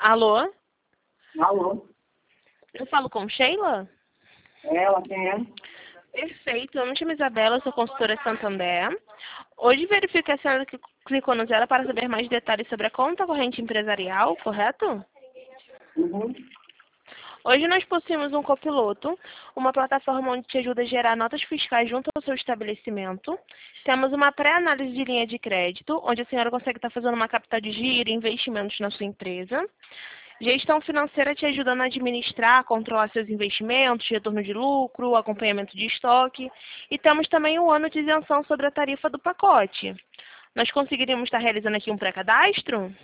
Alô? Alô? Eu falo com Sheila? Ela, quem é? Perfeito, eu me chamo Isabela, sou consultora Santander. Hoje verifico que a senhora clicou no zero para saber mais detalhes sobre a conta corrente empresarial, correto? Uhum. Hoje nós possuímos um copiloto, uma plataforma onde te ajuda a gerar notas fiscais junto ao seu estabelecimento. Temos uma pré-análise de linha de crédito, onde a senhora consegue estar fazendo uma capital de giro e investimentos na sua empresa. Gestão financeira te ajudando a administrar, controlar seus investimentos, retorno de lucro, acompanhamento de estoque. E temos também um ano de isenção sobre a tarifa do pacote. Nós conseguiríamos estar realizando aqui um pré-cadastro?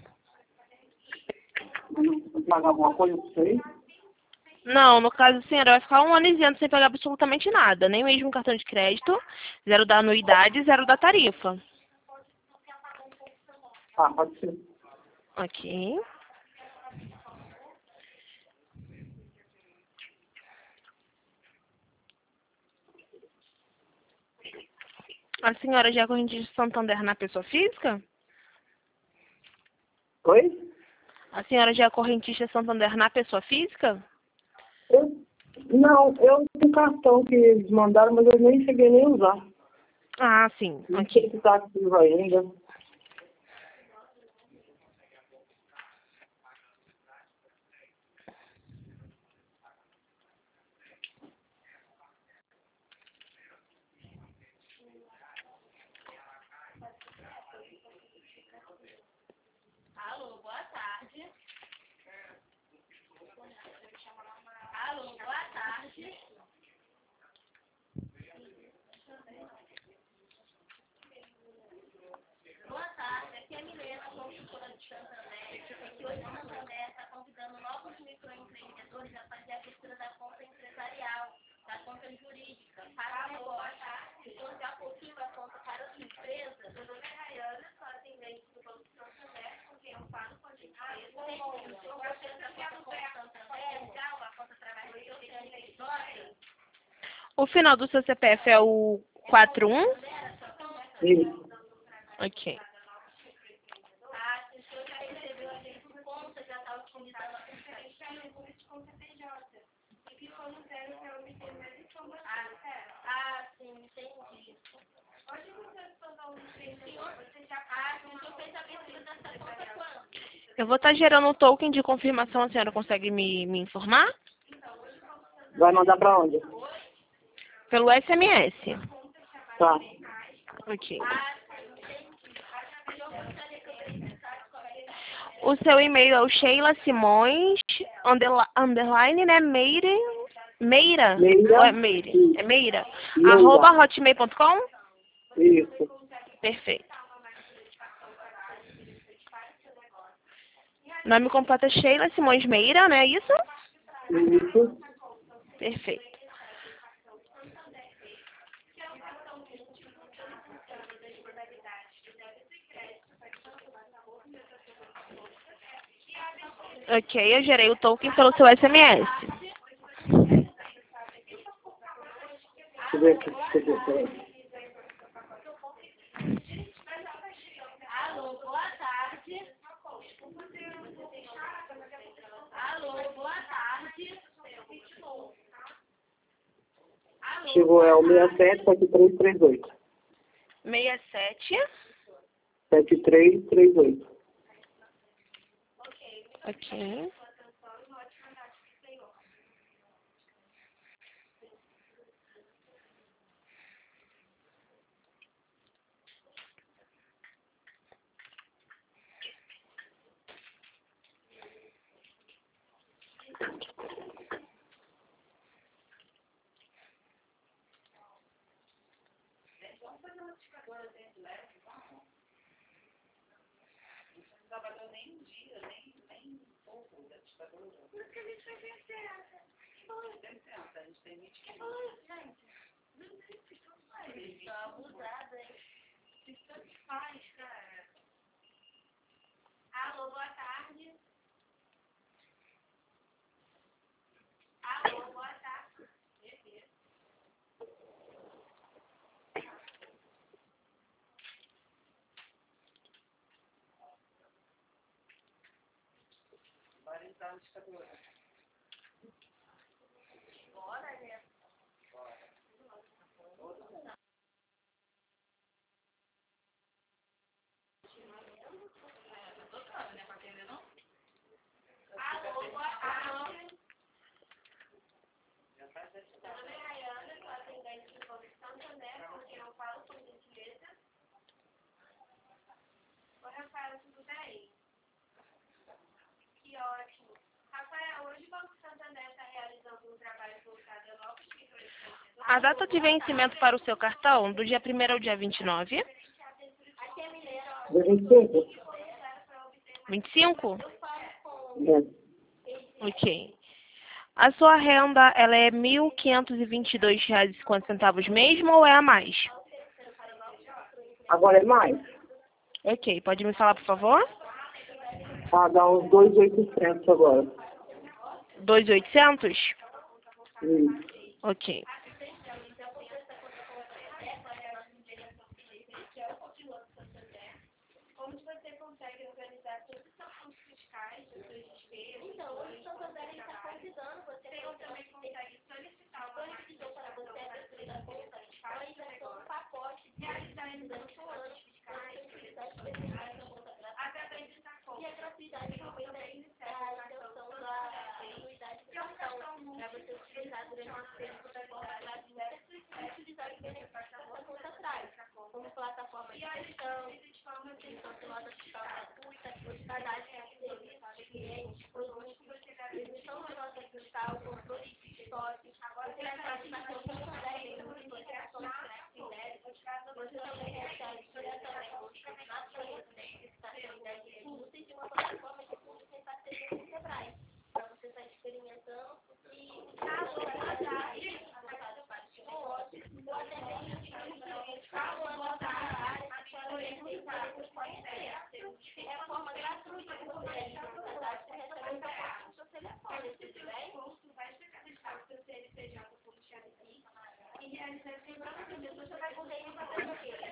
Pagar alguma coisa pra você? Não, no caso, a senhora vai ficar um ano isento sem pagar absolutamente nada. Nem mesmo cartão de crédito, zero da anuidade, zero da tarifa. Ah, pode ser. Ok. A senhora já é correntista Santander na pessoa física? Oi? A senhora já é correntista Santander na pessoa física? Não, eu tenho cartão que eles mandaram, mas eu nem cheguei nem a usar. Ah, sim. Não Ok. sei se tá ativo ainda. Alô, boa tarde. Alô, boa tarde. Boa tarde, aqui é a Milena, consultora de Santander. É que hoje a Santander está convidando novos microempreendedores a fazer a abertura da conta empresarial, da conta jurídica, para o negócio. Então, já pouquinho a conta para a sua empresa. Meu nome é Rayana, sou atendente do Banco Santander, com quem eu falo com a gente. Eu gostaria de ter uma conta Santander, já uma conta através do seu CNPJ. O final do seu CPF é o 41? Isso. Ok. Ah, se o senhor já recebeu a gente por conta, já está utilizando a conta de conta PJ. E que quando zero para obter mais informações. Ah, sim, entendi. Hoje você mandar um senhor, você já o senhor fez a abertura dessa conta quando? Eu vou estar gerando o token de confirmação. A senhora consegue me informar? Vai mandar pra onde? Pelo SMS. Tá. Ok. Ah, sim, entendi. O senhor gostaria que eu precisasse qual é O seu e-mail é o Sheila Simões, underline, né? Meire. Meira? Meira. Ou é Meire? Isso. É Meira. Meira. @hotmail.com? Isso. Perfeito. Nome completo é Sheila Simões Meira, não é isso? Isso. Perfeito. Ok, eu gerei o token pelo seu SMS. Deixa eu ver aqui. Deixa eu ver. Alô, boa tarde. Alô, boa tarde. Chegou, é o 677338. 67. 7338. Ok. Abusada, hein? Isso tanto faz, cara. Alô, boa tarde. Alô, boa tarde. Alô, boa tarde. Meu nome é Rayana, sou atendente do Banco Santander, com quem eu falo, por gentileza. Oi, Rafael, tudo bem? Que ótimo. Rafael, hoje o Banco Santander está realizando um trabalho voltado a novos microempreendedores. A data de vencimento para o seu cartão, do dia 1º ao dia 29? Aqui é Mineiro, ó. De 25? 25? É. Ok. A sua renda, ela é R$ 1.522,50 mesmo ou é a mais? Agora é mais? Ok. Pode me falar, por favor? Ah, dá uns 2.800 agora. 2.800? Isso. Ok. Como você consegue organizar todos os seus custos fiscais, os seus despesas? Então, hoje o Santander está convidando você. Você também consegue solicitar uma solicitou para você a abertura da conta fiscal e já todo um pacote realizar exames fiscais, através dessa conta. E a gratuidade também serve a questão da anuidade do cartão, para você utilizar durante o período da conta gratuita e utilizar os benefícios que a conta traz, como plataforma de gestão, nota fiscal gratuita, hospedagem de serviços de clientes, produtos que você deve emissão de nota fiscal, controle de estoque. Agora você vai praticar com o Santander, notificações de crédito, você também recebe diretamente na sua receita de uma plataforma de fundo sem parceria com o Sebrae, para você estar experimentando e é a forma gratuita que você recebe no seu telefone, tudo bem? Você vai cadastrar o seu CNPJ por Xavier e realizar essa lembrança. Você vai poder fazer o quê?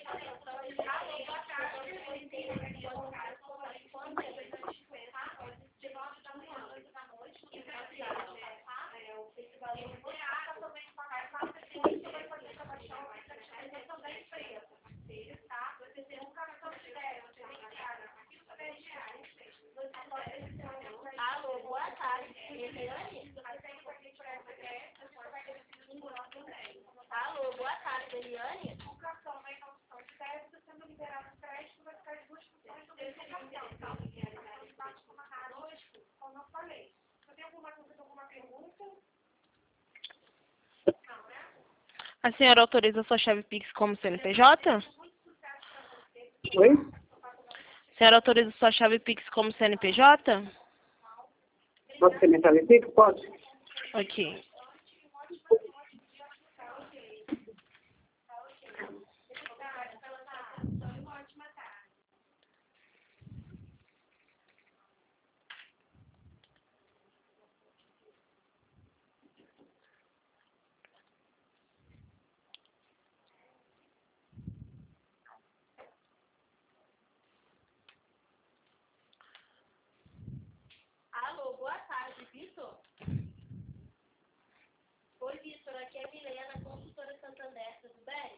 De 9 da manhã, 8 da noite, e esse valor também pagar você vai poder baixar o aplicativo também preço, tá? Você tem um cartão de crédito, você tem aqui só R$10. Você pode receber. Alô, boa tarde. Eliane? Você tem aqui para essa crédito, você vai receber um cartão também. Alô, boa tarde, Eliane? O cartão vai na opção de crédito, sendo liberado o crédito, vai ficar de 2% do seu cartão, tá? Você pode comentar conosco, como eu falei. Você tem alguma pergunta? Não, né? A senhora autoriza sua chave Pix como CNPJ? Oi? A senhora autoriza sua chave Pix como CNPJ? Você me chama Pix? Pode? Ok. Alô, boa tarde, Vitor. Oi, Vitor, aqui é a Milena, consultora Santander, tudo bem?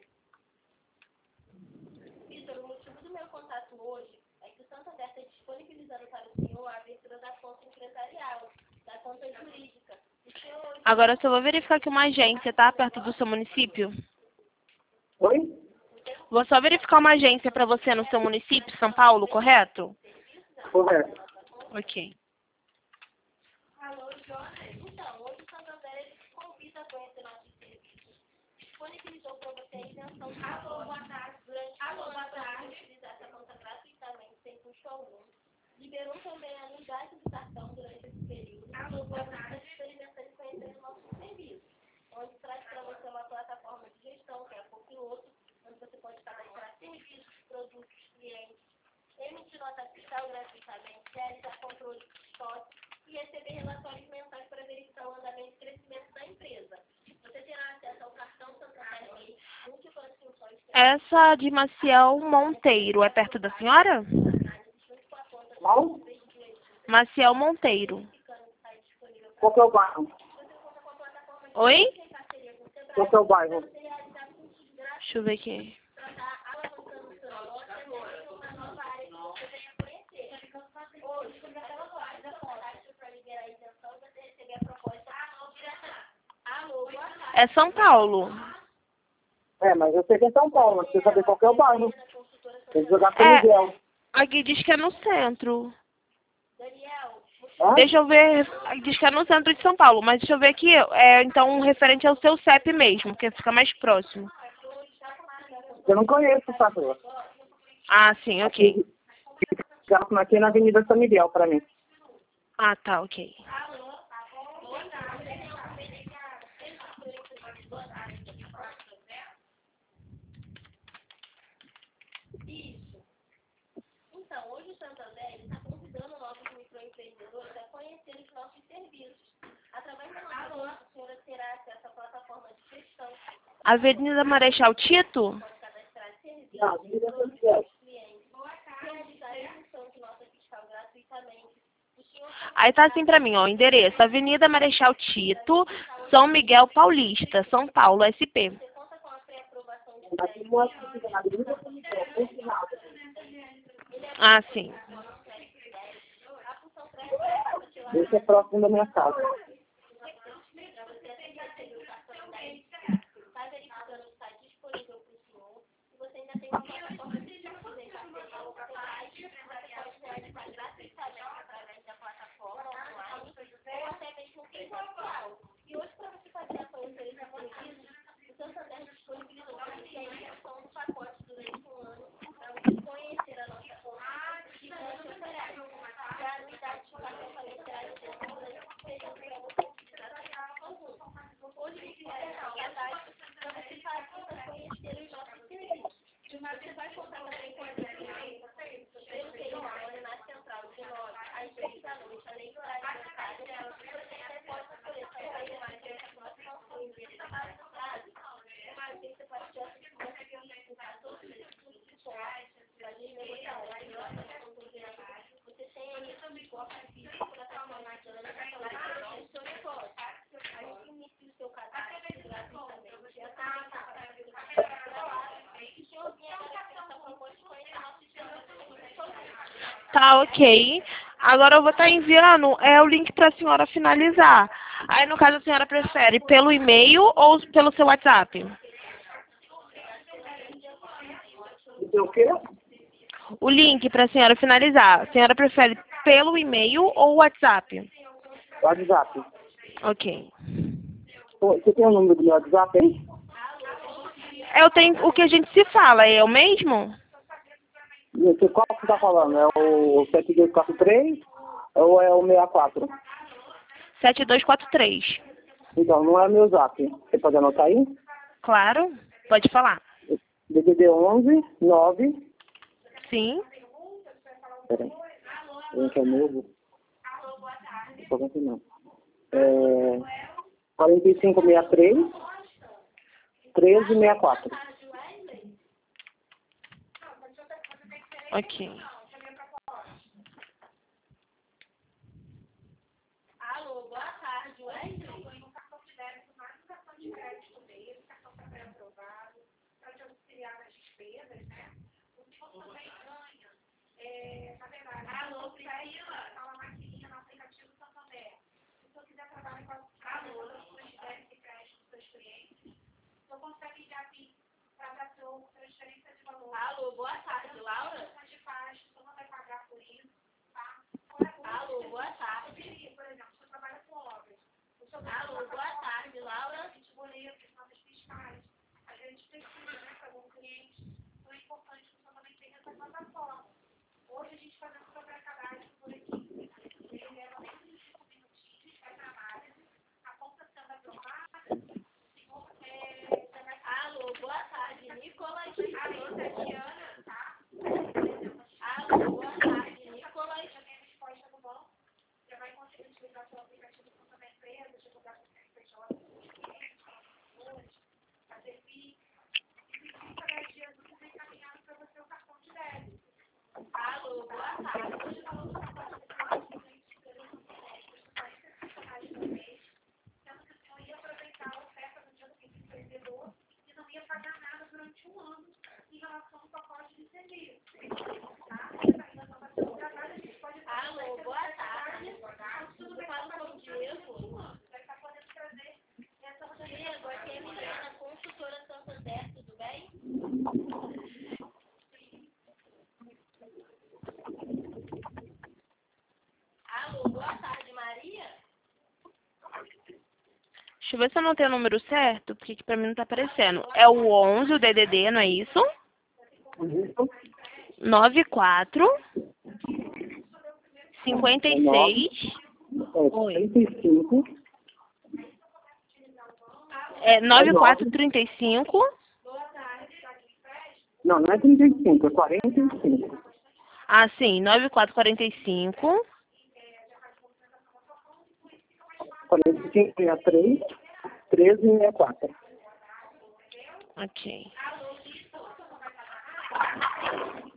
Vitor, o motivo do meu contato hoje é que o Santander está disponibilizando para o senhor a abertura da conta empresarial, da conta jurídica. Agora eu só vou verificar que uma agência está perto do seu município. Oi? Vou só verificar uma agência para você no seu município, São Paulo, correto? Correto. Ok. Alô, Jonas. Então, hoje o Santander ele te convida a conhecer nossos serviços. Disponibilizou para você a isenção de valores. Boa tarde. Utilizar essa conta gratuitamente, sem custo algum. Liberou também a anuidade do cartão durante esse período. Alô, boa tarde. Experimentando e conhecendo nossos serviços, onde traz para você uma plataforma de gestão, que é a Copiloto, onde você pode cadastrar serviços, produtos, clientes, emitir nota fiscal gratuitamente, realizar controle de estoque e receber relatórios mensais para verificar o andamento e crescimento da empresa. Você terá acesso ao cartão Santander, múltiplas funções. Essa de Maciel Monteiro é perto da senhora? Qual? Maciel Monteiro. Qual que é o bairro? Oi? Qual que é o bairro? Deixa eu ver aqui. É São Paulo. É, mas eu sei que é São Paulo, mas preciso saber qual que é o bairro. Tem que jogar pro É, Miguel. aqui diz que é no centro. Hã? Deixa eu ver, aqui diz que é no centro de São Paulo, mas deixa eu ver aqui, então referente ao seu CEP mesmo, que fica mais próximo. Eu não conheço, sabe? Ah, sim, ok. Aqui na Avenida São Miguel, pra mim. Ah, tá, ok. Então, hoje o Santander está convidando novos microempreendedores a conhecer os nossos serviços. Através da nossa loja, a senhora terá acesso à plataforma de gestão, Avenida Marechal Tito? pode cadastrar serviços Não, Avenida São para os Miguel. seus clientes, realizar a emissão de nota fiscal gratuitamente. O senhor Aí tá assim pra mim, ó, endereço, Avenida Marechal Tito, São Miguel Paulista, São Paulo, SP. conta com a pré-aprovação de Aqui não acho que fica na Avenida São Miguel, no final. Ah, sim. Esse é próximo da minha casa. está verificando se está disponível para o senhor. Se você ainda tem uma plataforma de serviços em parceria ou você pode realizar gratuitamente através da plataforma online ou até mesmo presencial. E hoje, para você fazer a conhecer esse serviço, o Santander disponibilizou para você a inserção do pacote durante um ano para você conhecer a nossa conta e você oferece. Já a anuidade de pagamento será de R$ 100 durante o período para você utilizar a conjunto. Hoje, a gente vai dar uma taxa para você fazer conhecer os nossos serviços. Você vai contar também com a gente pelo telefone na central de 9 às 10 da noite, além do horário de mercado. Você até pode escolher sair mais de informação e ver essa base do prazo. Mas você pode ter a todos os serviços para negociar. Você tem aí também cópia física para estar analisando o seu negócio. A gente inicia o seu cadastro gratuitamente. Tá, ok. Agora eu vou estar enviando o link para a senhora finalizar. Aí, no caso, a senhora prefere pelo e-mail ou pelo seu WhatsApp? O quê? O link para a senhora finalizar. A senhora prefere pelo e-mail ou WhatsApp? WhatsApp. Ok. Você tem o número do meu WhatsApp aí? Eu tenho o que a gente se fala, é o mesmo? Qual que você tá falando? É o 7243 ou é o 64? 7243. Então, não é meu zap. Você pode anotar aí? Claro, pode falar. DDD 11 9. Sim. Peraí. Esse é novo. Não. 4563 1364. Ok. Alô, boa tarde, Wesley. Alô, Priscila. Fala maquininha no aplicativo Santander. Se você quiser trabalhar com alô, transferência de crédito dos seus clientes, você consegue já vir para dar sua transferência de valor. Alô, boa tarde, Laura. Você faz, você não vai pagar por isso, tá? Alô, boa tarde. Por exemplo, você trabalha com obras. Alô, boa tarde, Laura. A gente boletos, notas fiscais. A gente precisa, né, para algum cliente. Então é importante que você também tenha essa plataforma. Hoje a gente faz a sua pré-cadastro por aqui. Ele leva menos de 5 minutinhos, faz a análise. A conta sendo aprovada. Alô, boa tarde, Nicolas. Alô, Tatiana, tá? Alô, boa tarde, Nicolas. Já tem a resposta do banco. Já vai conseguir utilizar seu aplicativo com sua empresa, divulgar seu CNPJ, fazer PIX. E cada dia você tem encaminhado para você o cartão de débito. Alô, boa tarde. Deixa eu ver se eu não tenho o número certo, porque aqui pra mim não tá aparecendo. É o 11, o DDD, não é isso? Isso. 94 56 Oi. 35. É 9435. Não, não é 35, é 45. Ah, sim, 9445 45, 63, 13 e 64. Ok.